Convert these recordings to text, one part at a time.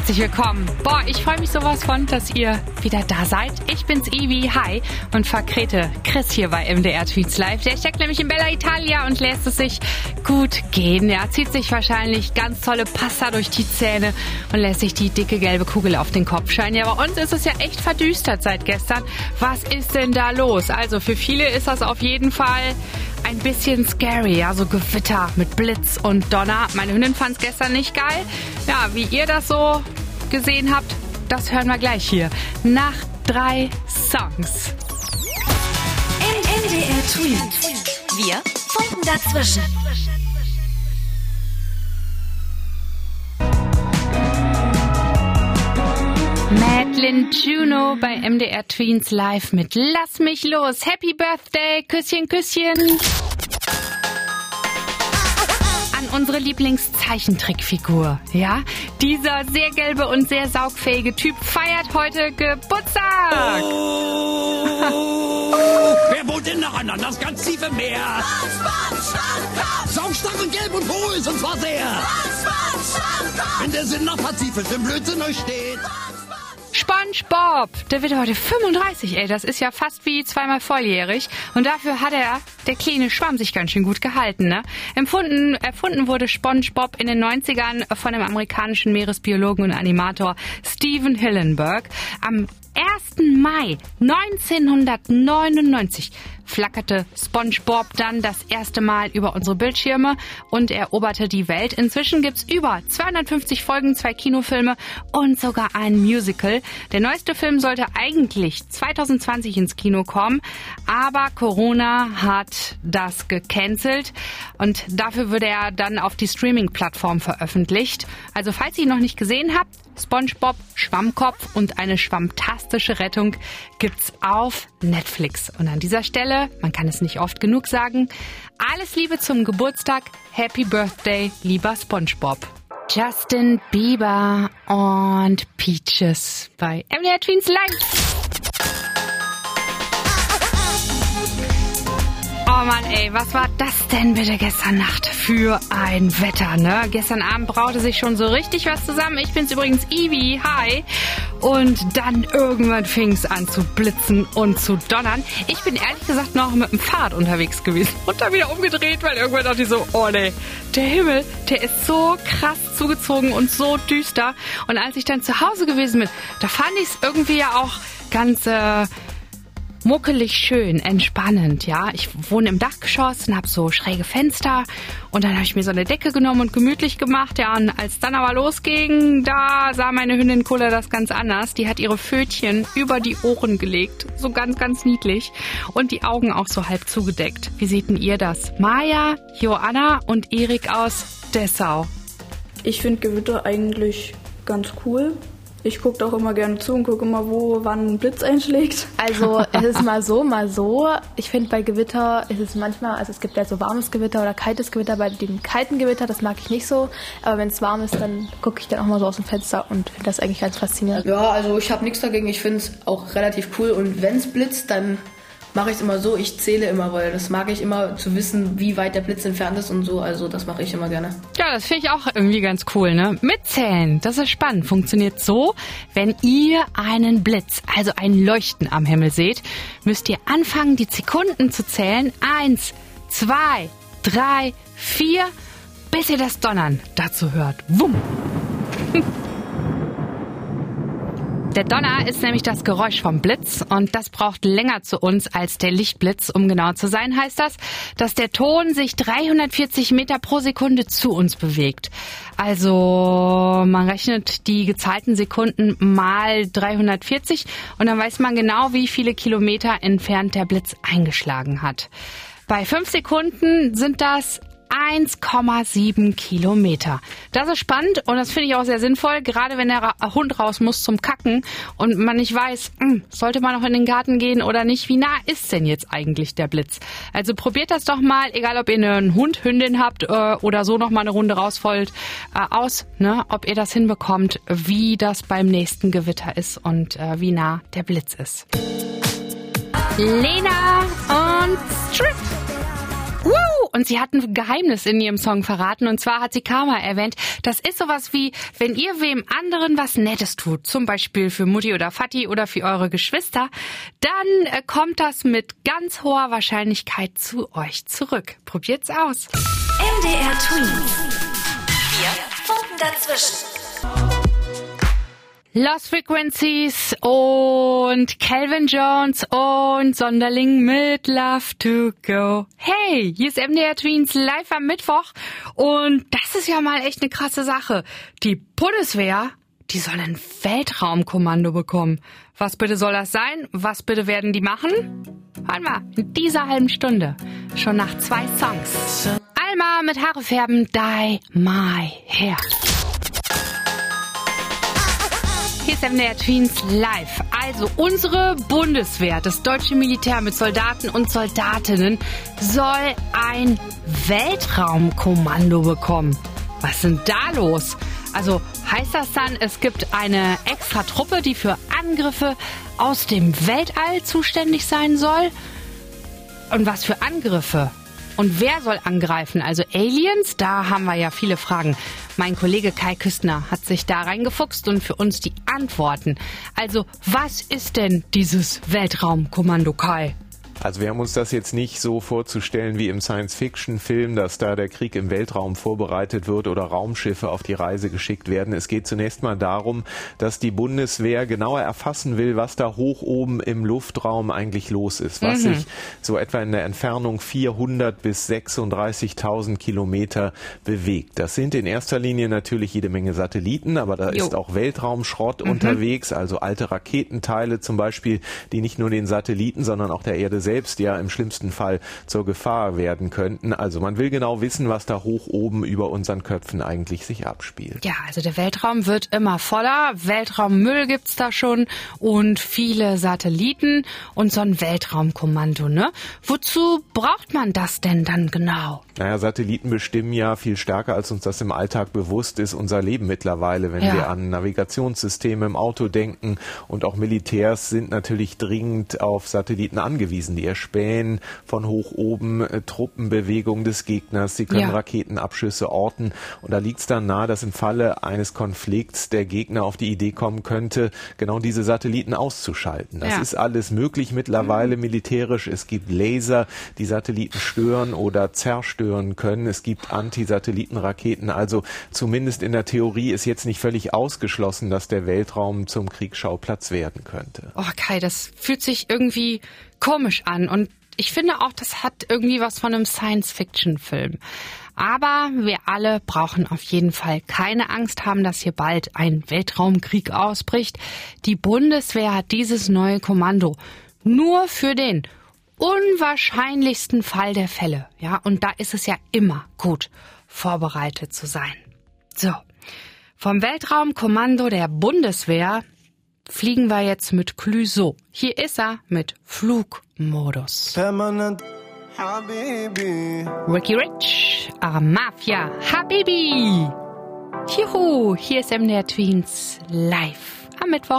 herzlich willkommen. Boah, ich freue mich sowas von, dass ihr wieder da seid. Ich bin's Ivi, hi, und vertrete Chris hier bei MDR Tweets Live. Der steckt nämlich in Bella Italia und lässt es sich gut gehen. Er zieht sich wahrscheinlich ganz tolle Pasta durch die Zähne und lässt sich die dicke gelbe Kugel auf den Kopf scheinen. Ja, bei uns ist es ja echt verdüstert seit gestern. Was ist denn da los? Also für viele ist das auf jeden Fall ein bisschen scary, ja, so Gewitter mit Blitz und Donner. Meine Hündin fand's gestern nicht geil. Ja, wie ihr das so gesehen habt, das hören wir gleich hier. Nach 3 Songs. MDR Tweet. Wir funken dazwischen. Madeleine Juno bei MDR Tweens Live mit Lass mich los. Happy Birthday, Küsschen, Küsschen. An unsere Lieblingszeichentrickfigur, ja? Dieser sehr gelbe und sehr saugfähige Typ feiert heute Geburtstag. Wer wohnt denn noch an das ganz tiefe Meer? Saugstach und gelb und hohl ist und zwar sehr. Wenn der Sinn nach Pazifisch im Blödsinn euch steht. SpongeBob, der wird heute 35, ey, das ist ja fast wie zweimal volljährig. Und dafür hat der kleine Schwamm, sich ganz schön gut gehalten, ne? Erfunden wurde SpongeBob in den 90ern von dem amerikanischen Meeresbiologen und Animator Steven Hillenburg. Am 1. Mai 1999 flackerte SpongeBob dann das erste Mal über unsere Bildschirme und eroberte die Welt. Inzwischen gibt's über 250 Folgen, 2 Kinofilme und sogar ein Musical. Der neueste Film sollte eigentlich 2020 ins Kino kommen, aber Corona hat das gecancelt und dafür wurde er dann auf die Streaming-Plattform veröffentlicht. Also falls ihr ihn noch nicht gesehen habt, SpongeBob, Schwammkopf und eine schwammtastische Rettung gibt's auf Netflix. Und an dieser Stelle, man kann es nicht oft genug sagen, alles Liebe zum Geburtstag, Happy Birthday, lieber SpongeBob. Justin Bieber und Peaches bei MDR Tweens Live. Oh Mann, ey, was war das denn bitte gestern Nacht für ein Wetter, ne? Gestern Abend braute sich schon so richtig was zusammen. Ich bin's übrigens Ivi, hi. Und dann irgendwann fing's an zu blitzen und zu donnern. Ich bin ehrlich gesagt noch mit dem Fahrrad unterwegs gewesen und dann wieder umgedreht, weil irgendwann dachte ich so, oh nee, der Himmel, der ist so krass zugezogen und so düster. Und als ich dann zu Hause gewesen bin, da fand ich's irgendwie ja auch ganz muckelig schön, entspannend, ja. Ich wohne im Dachgeschoss und habe so schräge Fenster und dann habe ich mir so eine Decke genommen und gemütlich gemacht, ja. Und als dann aber losging, da sah meine Hündin Kulla das ganz anders. Die hat ihre Pfötchen über die Ohren gelegt, so ganz, ganz niedlich und die Augen auch so halb zugedeckt. Wie seht denn ihr das? Maja, Joanna und Erik aus Dessau. Ich finde Gewitter eigentlich ganz cool. Ich gucke auch immer gerne zu und gucke immer, wann ein Blitz einschlägt. Also es ist mal so, mal so. Ich finde bei Gewitter ist es manchmal, also es gibt ja so warmes Gewitter oder kaltes Gewitter. Bei dem kalten Gewitter, das mag ich nicht so. Aber wenn es warm ist, dann gucke ich dann auch mal so aus dem Fenster und finde das eigentlich ganz faszinierend. Ja, also ich habe nichts dagegen. Ich finde es auch relativ cool. Und wenn es blitzt, dann mache ich es immer so, ich zähle immer, weil das mag ich immer, zu wissen, wie weit der Blitz entfernt ist und so, also das mache ich immer gerne. Ja, das finde ich auch irgendwie ganz cool, ne? Mitzählen, das ist spannend. Funktioniert so, wenn ihr einen Blitz, also ein Leuchten am Himmel seht, müsst ihr anfangen, die Sekunden zu zählen. 1, 2, 3, 4, bis ihr das Donnern dazu hört. Wumm! Der Donner ist nämlich das Geräusch vom Blitz und das braucht länger zu uns als der Lichtblitz. Um genau zu sein, heißt das, dass der Ton sich 340 Meter pro Sekunde zu uns bewegt. Also man rechnet die gezahlten Sekunden mal 340 und dann weiß man genau, wie viele Kilometer entfernt der Blitz eingeschlagen hat. Bei 5 Sekunden sind das 1,7 Kilometer. Das ist spannend und das finde ich auch sehr sinnvoll, gerade wenn der Hund raus muss zum Kacken und man nicht weiß, sollte man noch in den Garten gehen oder nicht, wie nah ist denn jetzt eigentlich der Blitz? Also probiert das doch mal, egal ob ihr einen Hund, Hündin habt oder so noch mal eine Runde raus wollt, aus, ne, ob ihr das hinbekommt, wie das beim nächsten Gewitter ist und wie nah der Blitz ist. Lena und Strip. Und und sie hat ein Geheimnis in ihrem Song verraten. Und zwar hat sie Karma erwähnt. Das ist sowas wie, wenn ihr wem anderen was Nettes tut, zum Beispiel für Mutti oder Vati oder für eure Geschwister, dann kommt das mit ganz hoher Wahrscheinlichkeit zu euch zurück. Probiert's aus. MDR Twins. Wir funken dazwischen. Lost Frequencies und Calvin Jones und Sonderling mit Love to Go. Hey, hier ist MDR Tweens live am Mittwoch und das ist ja mal echt eine krasse Sache. Die Bundeswehr, die soll ein Weltraumkommando bekommen. Was bitte soll das sein? Was bitte werden die machen? Hören wir in dieser halben Stunde. Schon nach 2 Songs. Alma mit Haare färben, Dye My Hair. Hier ist MDR Tweens live. Also unsere Bundeswehr, das deutsche Militär mit Soldaten und Soldatinnen, soll ein Weltraumkommando bekommen. Was ist denn da los? Also heißt das dann, es gibt eine extra Truppe, die für Angriffe aus dem Weltall zuständig sein soll? Und was für Angriffe? Und wer soll angreifen? Also Aliens? Da haben wir ja viele Fragen. Mein Kollege Kai Küstner hat sich da reingefuchst und für uns die Antworten. Also, was ist denn dieses Weltraumkommando, Kai? Also wir haben uns das jetzt nicht so vorzustellen wie im Science-Fiction-Film, dass da der Krieg im Weltraum vorbereitet wird oder Raumschiffe auf die Reise geschickt werden. Es geht zunächst mal darum, dass die Bundeswehr genauer erfassen will, was da hoch oben im Luftraum eigentlich los ist, was sich so etwa in der Entfernung 400 bis 36.000 Kilometer bewegt. Das sind in erster Linie natürlich jede Menge Satelliten, aber da ist auch Weltraumschrott unterwegs, also alte Raketenteile zum Beispiel, die nicht nur den Satelliten, sondern auch der Erde selbst ja im schlimmsten Fall zur Gefahr werden könnten. Also man will genau wissen, was da hoch oben über unseren Köpfen eigentlich sich abspielt. Ja, also der Weltraum wird immer voller. Weltraummüll gibt's da schon und viele Satelliten und so ein Weltraumkommando, ne? Wozu braucht man das denn dann genau? Naja, Satelliten bestimmen ja viel stärker, als uns das im Alltag bewusst ist, unser Leben mittlerweile, wenn wir an Navigationssysteme im Auto denken. Und auch Militärs sind natürlich dringend auf Satelliten angewiesen. Die erspähen von hoch oben Truppenbewegungen des Gegners. Sie können Raketenabschüsse orten. Und da liegt es dann nahe, dass im Falle eines Konflikts der Gegner auf die Idee kommen könnte, genau diese Satelliten auszuschalten. Das ist alles möglich mittlerweile militärisch. Es gibt Laser, die Satelliten stören oder zerstören können. Es gibt Anti-Satelliten-Raketen. Also zumindest in der Theorie ist jetzt nicht völlig ausgeschlossen, dass der Weltraum zum Kriegsschauplatz werden könnte. Oh Kai, das fühlt sich irgendwie komisch an und ich finde auch, das hat irgendwie was von einem Science-Fiction-Film. Aber wir alle brauchen auf jeden Fall keine Angst haben, dass hier bald ein Weltraumkrieg ausbricht. Die Bundeswehr hat dieses neue Kommando nur für den unwahrscheinlichsten Fall der Fälle. Ja, und da ist es ja immer gut, vorbereitet zu sein. So, vom Weltraumkommando der Bundeswehr fliegen wir jetzt mit Clouseau. Hier ist er mit Flugmodus. Ricky Rich, Mafia, Habibi. Juhu, hier ist MDR Tweens live am Mittwoch.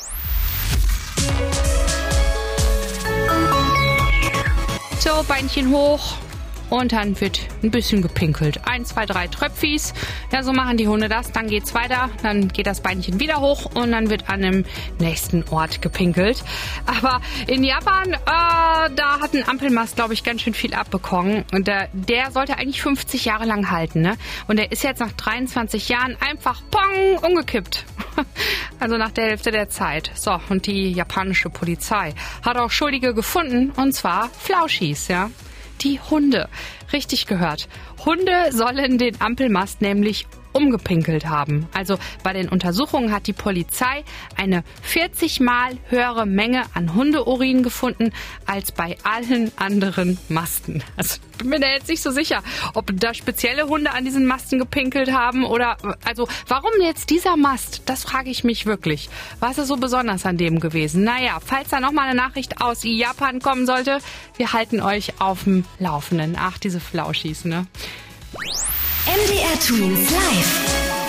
So, Beinchen hoch. Und dann wird ein bisschen gepinkelt. 1, 2, 3 Tröpfis. Ja, so machen die Hunde das. Dann geht's weiter. Dann geht das Beinchen wieder hoch und dann wird an dem nächsten Ort gepinkelt. Aber in Japan, da hat ein Ampelmast, glaube ich, ganz schön viel abbekommen. Und der sollte eigentlich 50 Jahre lang halten, ne? Und der ist jetzt nach 23 Jahren einfach pong umgekippt. Also nach der Hälfte der Zeit. So, und die japanische Polizei hat auch Schuldige gefunden. Und zwar Flauschis, ja. Die Hunde. Richtig gehört. Hunde sollen den Ampelmast nämlich umgepinkelt haben. Also bei den Untersuchungen hat die Polizei eine 40-mal höhere Menge an Hundeurin gefunden als bei allen anderen Masten. Also ich bin mir da jetzt nicht so sicher, ob da spezielle Hunde an diesen Masten gepinkelt haben oder, also warum jetzt dieser Mast? Das frage ich mich wirklich. Was ist so besonders an dem gewesen? Naja, falls da nochmal eine Nachricht aus Japan kommen sollte, wir halten euch auf dem Laufenden. Ach, diese Flauschis, ne? MDR Tweens live.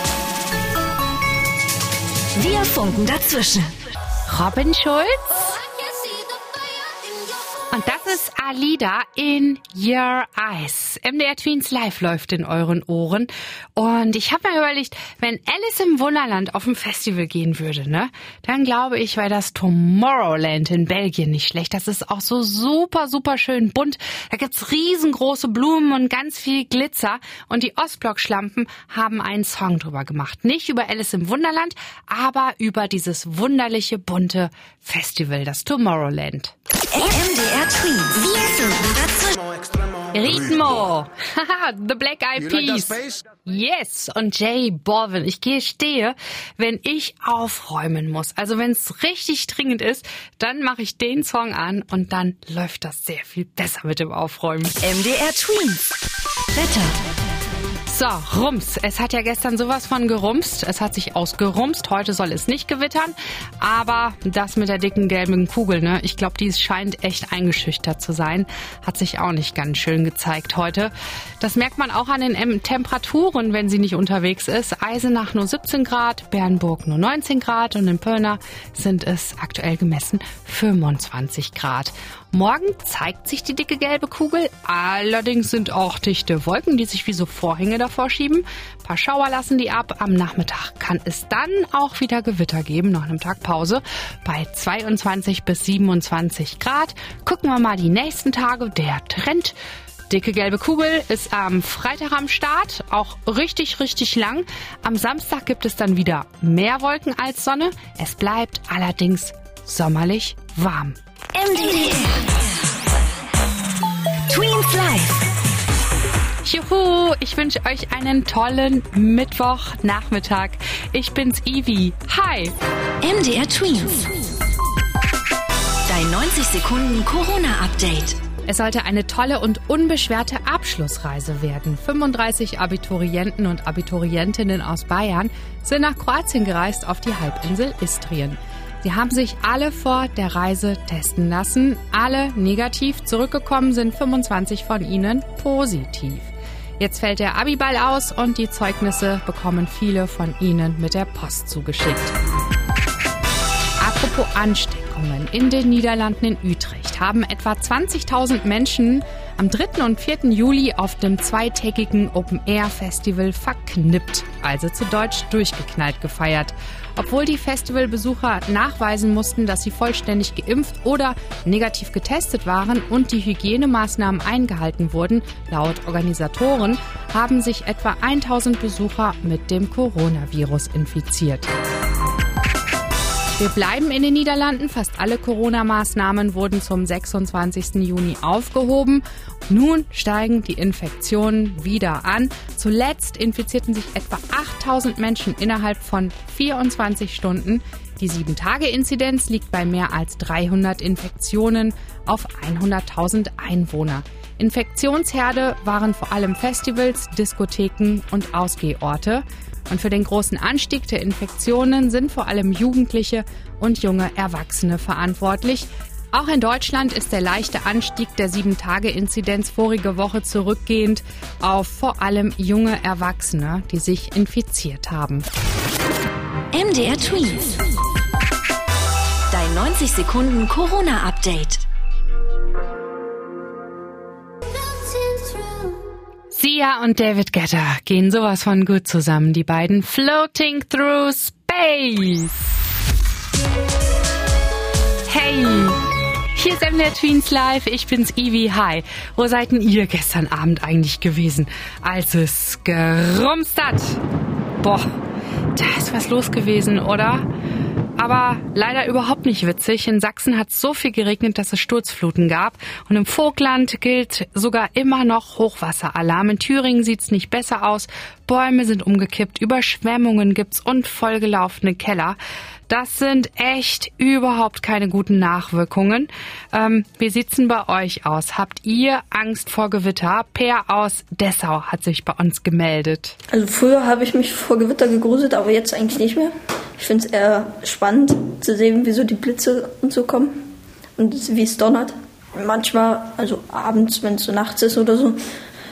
Wir funken dazwischen. Robin Schulz. Und das ist Alida in Your Eyes. MDR Tweens Live läuft in euren Ohren. Und ich habe mir überlegt, wenn Alice im Wunderland auf ein Festival gehen würde, ne, dann glaube ich, wäre das Tomorrowland in Belgien nicht schlecht. Das ist auch so super, super schön bunt. Da gibt's riesengroße Blumen und ganz viel Glitzer. Und die Ostblock-Schlampen haben einen Song drüber gemacht. Nicht über Alice im Wunderland, aber über dieses wunderliche, bunte Festival, das Tomorrowland. MDR Tweens. Wir finden dazwischen. Ritmo. The Black Eyed Peas. Yes. Und Jay Balvin. Ich gestehe, wenn ich aufräumen muss, also wenn es richtig dringend ist, dann mache ich den Song an und dann läuft das sehr viel besser mit dem Aufräumen. MDR Tweens. Wetter. So, Rums. Es hat ja gestern sowas von gerumst. Es hat sich ausgerumst. Heute soll es nicht gewittern. Aber das mit der dicken gelben Kugel, ne? Ich glaube, die scheint echt eingeschüchtert zu sein. Hat sich auch nicht ganz schön gezeigt heute. Das merkt man auch an den Temperaturen, wenn sie nicht unterwegs ist. Eisenach nur 17 Grad, Bernburg nur 19 Grad und in Pirna sind es aktuell gemessen 25 Grad. Morgen zeigt sich die dicke gelbe Kugel. Allerdings sind auch dichte Wolken, die sich wie so Vorhänge davor schieben. Ein paar Schauer lassen die ab. Am Nachmittag kann es dann auch wieder Gewitter geben, nach einem Tag Pause, bei 22 bis 27 Grad. Gucken wir mal die nächsten Tage. Der Trend. Dicke gelbe Kugel ist am Freitag am Start, auch richtig, richtig lang. Am Samstag gibt es dann wieder mehr Wolken als Sonne. Es bleibt allerdings sommerlich warm. MDR Tweens Live. Juhu, ich wünsche euch einen tollen Mittwochnachmittag. Ich bin's, Ivi. Hi. MDR Tweens. Dein 90 Sekunden Corona-Update. Es sollte eine tolle und unbeschwerte Abschlussreise werden. 35 Abiturienten und Abiturientinnen aus Bayern sind nach Kroatien gereist auf die Halbinsel Istrien. Sie haben sich alle vor der Reise testen lassen. Alle negativ, zurückgekommen sind 25 von ihnen positiv. Jetzt fällt der Abiball aus und die Zeugnisse bekommen viele von ihnen mit der Post zugeschickt. Apropos Ansteckungen. In den Niederlanden in Utrecht haben etwa 20.000 Menschen am 3. und 4. Juli auf dem zweitägigen Open-Air-Festival verknippt, also zu Deutsch durchgeknallt gefeiert. Obwohl die Festivalbesucher nachweisen mussten, dass sie vollständig geimpft oder negativ getestet waren und die Hygienemaßnahmen eingehalten wurden, laut Organisatoren, haben sich etwa 1.000 Besucher mit dem Coronavirus infiziert. Wir bleiben in den Niederlanden. Fast alle Corona-Maßnahmen wurden zum 26. Juni aufgehoben. Nun steigen die Infektionen wieder an. Zuletzt infizierten sich etwa 8.000 Menschen innerhalb von 24 Stunden. Die 7-Tage-Inzidenz liegt bei mehr als 300 Infektionen auf 100.000 Einwohner. Infektionsherde waren vor allem Festivals, Diskotheken und Ausgehorte. Und für den großen Anstieg der Infektionen sind vor allem Jugendliche und junge Erwachsene verantwortlich. Auch in Deutschland ist der leichte Anstieg der 7-Tage-Inzidenz vorige Woche zurückgehend auf vor allem junge Erwachsene, die sich infiziert haben. MDR Tweens. Dein 90 Sekunden Corona-Update. Sia und David Guetta gehen sowas von gut zusammen, die beiden. Floating Through Space. Hey, hier ist MDR Tweens Live, ich bin's, Ivi. Hi. Wo seid denn ihr gestern Abend eigentlich gewesen, als es gerumst hat? Boah, da ist was los gewesen, oder? Aber leider überhaupt nicht witzig. In Sachsen hat es so viel geregnet, dass es Sturzfluten gab. Und im Vogtland gilt sogar immer noch Hochwasseralarm. In Thüringen sieht's nicht besser aus. Bäume sind umgekippt, Überschwemmungen gibt's und vollgelaufene Keller. Das sind echt überhaupt keine guten Nachwirkungen. Wie sieht's denn bei euch aus? Habt ihr Angst vor Gewitter? Per aus Dessau hat sich bei uns gemeldet. Also früher habe ich mich vor Gewitter gegruselt, aber jetzt eigentlich nicht mehr. Ich finde es eher spannend zu sehen, wie so die Blitze und so kommen und wie es donnert. Manchmal, also abends, wenn es so nachts ist oder so,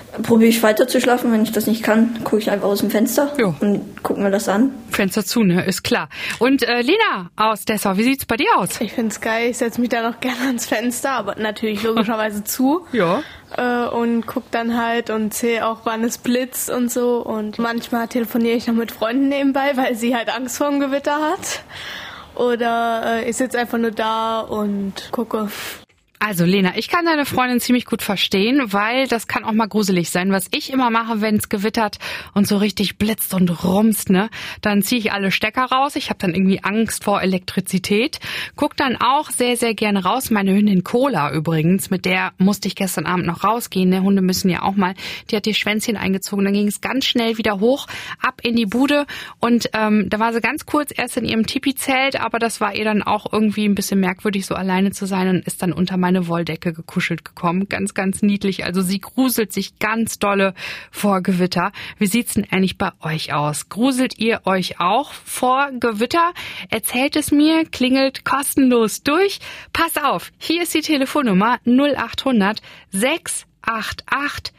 probiere ich weiter zu schlafen. Wenn ich das nicht kann, gucke ich einfach aus dem Fenster und gucke mir das an. Fenster zu, ne? Ist klar. Und Lena aus Dessau, wie sieht's bei dir aus? Ich find's geil. Ich setze mich da noch gerne ans Fenster, aber natürlich logischerweise zu. Ja. Und guck dann halt und zähle auch, wann es blitzt und so. Und manchmal telefoniere ich noch mit Freunden nebenbei, weil sie halt Angst vor dem Gewitter hat. Oder ich sitze einfach nur da und gucke. Also Lena, ich kann deine Freundin ziemlich gut verstehen, weil das kann auch mal gruselig sein. Was ich immer mache, wenn es gewittert und so richtig blitzt und rumst, ne, dann ziehe ich alle Stecker raus. Ich habe dann irgendwie Angst vor Elektrizität. Guck dann auch sehr, sehr gerne raus. Meine Hündin Cola übrigens, mit der musste ich gestern Abend noch rausgehen. Ne? Hunde müssen ja auch mal. Die hat ihr Schwänzchen eingezogen. Dann ging es ganz schnell wieder hoch, ab in die Bude. Und da war sie ganz kurz erst in ihrem Tipi-Zelt, aber das war ihr dann auch irgendwie ein bisschen merkwürdig, so alleine zu sein, und ist dann unter meine Wolldecke gekuschelt gekommen. Ganz, ganz niedlich. Also sie gruselt sich ganz dolle vor Gewitter. Wie sieht's denn eigentlich bei euch aus? Gruselt ihr euch auch vor Gewitter? Erzählt es mir, klingelt kostenlos durch. Pass auf, hier ist die Telefonnummer 0800 688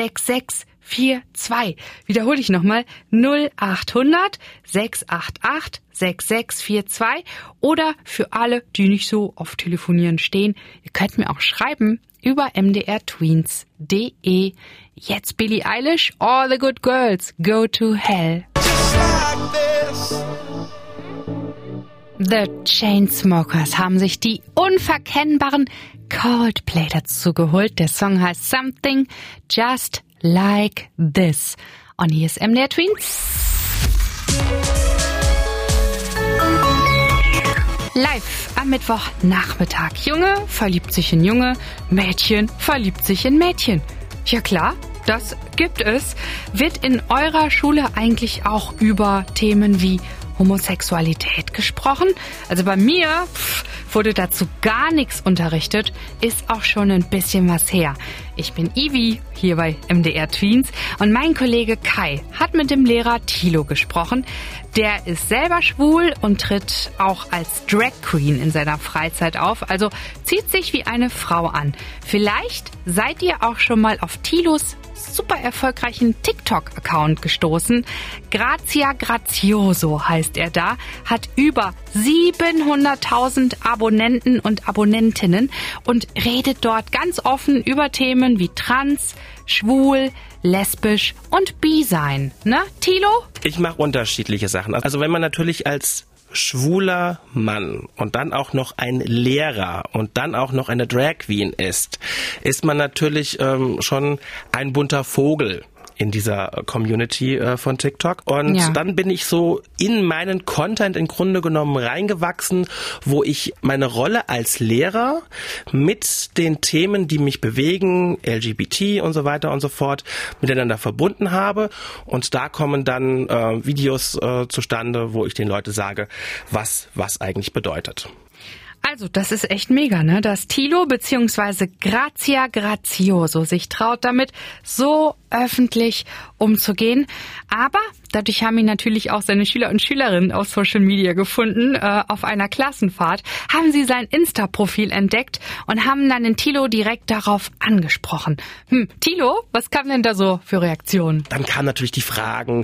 6642. Wiederhole ich nochmal 0800 688 6642. Oder für alle, die nicht so auf Telefonieren stehen, ihr könnt mir auch schreiben über mdrtweens.de. Jetzt Billie Eilish, All the Good Girls Go to Hell. The Chainsmokers haben sich die unverkennbaren Coldplay dazu geholt. Der Song heißt Something Just Like This. Und hier ist MDR Tweens. Live am Mittwochnachmittag. Junge verliebt sich in Junge, Mädchen verliebt sich in Mädchen. Ja klar, das gibt es. Wird in eurer Schule eigentlich auch über Themen wie Homosexualität gesprochen? Also bei mir wurde dazu gar nichts unterrichtet, ist auch schon ein bisschen was her. Ich bin Ivi, hier bei MDR Tweens, und mein Kollege Kai hat mit dem Lehrer Thilo gesprochen. Der ist selber schwul und tritt auch als Drag Queen in seiner Freizeit auf, also zieht sich wie eine Frau an. Vielleicht seid ihr auch schon mal auf Thilos super erfolgreichen TikTok-Account gestoßen. Grazia Grazioso heißt er da, hat über 700.000 Abonnenten und Abonnentinnen und redet dort ganz offen über Themen wie trans, schwul, lesbisch und bi sein. Ne, Thilo? Ich mache unterschiedliche Sachen. Also wenn man natürlich als schwuler Mann und dann auch noch ein Lehrer und dann auch noch eine Drag Queen ist man natürlich schon ein bunter Vogel in dieser Community von TikTok. Und dann bin ich so in meinen Content im Grunde genommen reingewachsen, wo ich meine Rolle als Lehrer mit den Themen, die mich bewegen, LGBT und so weiter und so fort, miteinander verbunden habe. Und da kommen dann Videos zustande, wo ich den Leuten sage, was eigentlich bedeutet. Also, das ist echt mega, ne? Dass Thilo bzw. Grazia Grazioso sich traut, damit so öffentlich umzugehen. Aber dadurch haben ihn natürlich auch seine Schüler und Schülerinnen auf Social Media gefunden. Auf einer Klassenfahrt haben sie sein Insta-Profil entdeckt und haben dann den Thilo direkt darauf angesprochen. Thilo, was kam denn da so für Reaktionen? Dann kamen natürlich die Fragen,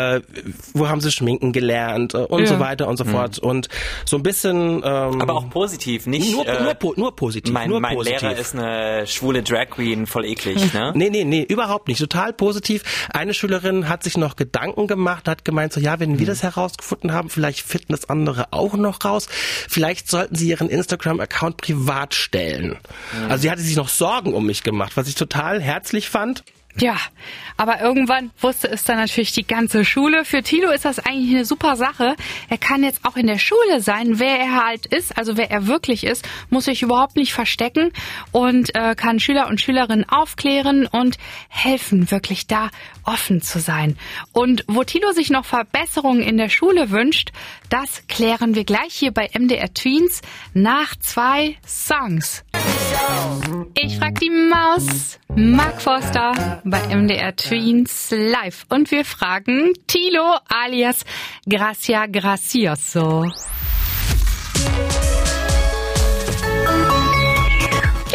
wo haben sie Schminken gelernt und so weiter und so fort. Und so ein bisschen... aber auch positiv, nicht... Nur positiv. Mein Lehrer ist eine schwule Drag Queen, voll eklig, ne? Nee, überhaupt nicht. Total positiv. Eine Schülerin hat sich noch Gedanken gemacht, hat gemeint, so ja, wenn wir das herausgefunden haben, vielleicht finden das andere auch noch raus. Vielleicht sollten sie ihren Instagram-Account privat stellen. Also sie hatte sich noch Sorgen um mich gemacht, was ich total herzlich fand. Ja, aber irgendwann wusste es dann natürlich die ganze Schule. Für Thilo ist das eigentlich eine super Sache. Er kann jetzt auch in der Schule sein, wer er halt ist, also wer er wirklich ist, muss sich überhaupt nicht verstecken und kann Schüler und Schülerinnen aufklären und helfen, wirklich da offen zu sein. Und wo Thilo sich noch Verbesserungen in der Schule wünscht, das klären wir gleich hier bei MDR Tweens nach 2 Songs. Ich frag die Maus, Mark Forster bei MDR Tweens live. Und wir fragen Thilo alias Grazia Grazioso. Ja,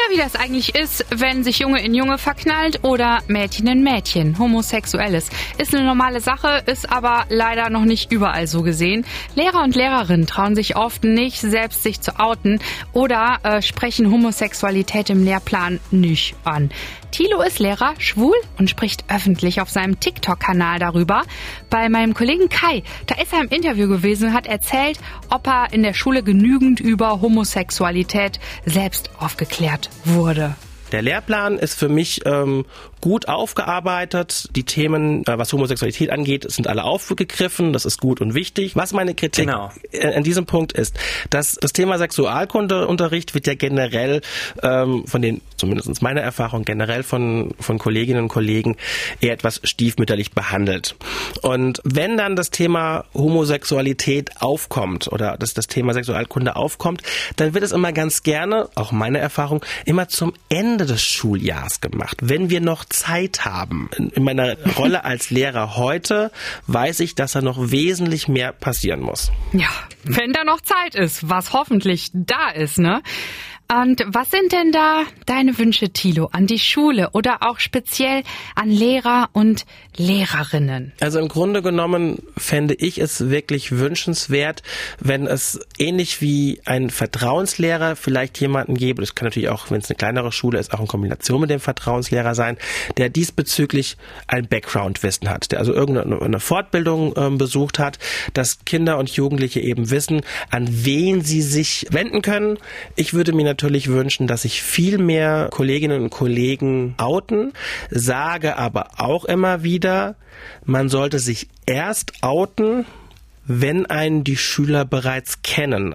wie das eigentlich ist, wenn sich Junge in Junge verknallt oder Mädchen in Mädchen, Homosexuelles. Ist eine normale Sache, ist aber leider noch nicht überall so gesehen. Lehrer und Lehrerinnen trauen sich oft nicht, selbst sich zu outen oder sprechen Homosexualität im Lehrplan nicht an. Thilo ist Lehrer, schwul und spricht öffentlich auf seinem TikTok-Kanal darüber. Bei meinem Kollegen Kai, da ist er im Interview gewesen und hat erzählt, ob er in der Schule genügend über Homosexualität selbst aufgeklärt wurde. Der Lehrplan ist für mich gut aufgearbeitet. Die Themen, was Homosexualität angeht, sind alle aufgegriffen. Das ist gut und wichtig. Was meine Kritik an diesem Punkt ist, dass das Thema Sexualkundeunterricht wird ja generell von den, zumindest meiner Erfahrung, generell von Kolleginnen und Kollegen eher etwas stiefmütterlich behandelt. Und wenn dann das Thema Homosexualität aufkommt oder das Thema Sexualkunde aufkommt, dann wird es immer ganz gerne, auch meine Erfahrung, immer zum Ende des Schuljahrs gemacht, wenn wir noch Zeit haben. In meiner Rolle als Lehrer heute weiß ich, dass da noch wesentlich mehr passieren muss. Ja, wenn da noch Zeit ist, was hoffentlich da ist, ne? Und was sind denn da deine Wünsche, Thilo, an die Schule oder auch speziell an Lehrer und Lehrerinnen? Also im Grunde genommen fände ich es wirklich wünschenswert, wenn es ähnlich wie ein Vertrauenslehrer vielleicht jemanden gäbe, das kann natürlich auch, wenn es eine kleinere Schule ist, auch in Kombination mit dem Vertrauenslehrer sein, der diesbezüglich ein Background-Wissen hat, der also irgendeine Fortbildung besucht hat, dass Kinder und Jugendliche eben wissen, an wen sie sich wenden können. Ich würde mir natürlich wünschen, dass sich viel mehr Kolleginnen und Kollegen outen, sage aber auch immer wieder, man sollte sich erst outen, wenn einen die Schüler bereits kennen.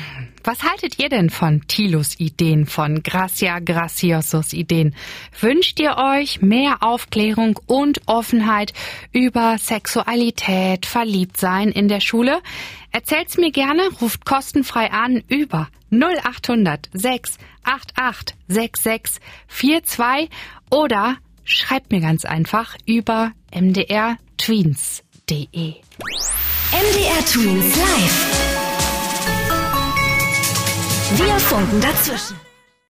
Was haltet ihr denn von Thilos Ideen, von Gracia Graciosos Ideen? Wünscht ihr euch mehr Aufklärung und Offenheit über Sexualität, Verliebtsein in der Schule? Erzählt's mir gerne, ruft kostenfrei an über 0800 688 6642 oder schreibt mir ganz einfach über mdrtweens.de. MDR Tweens Live. Wir funken dazwischen.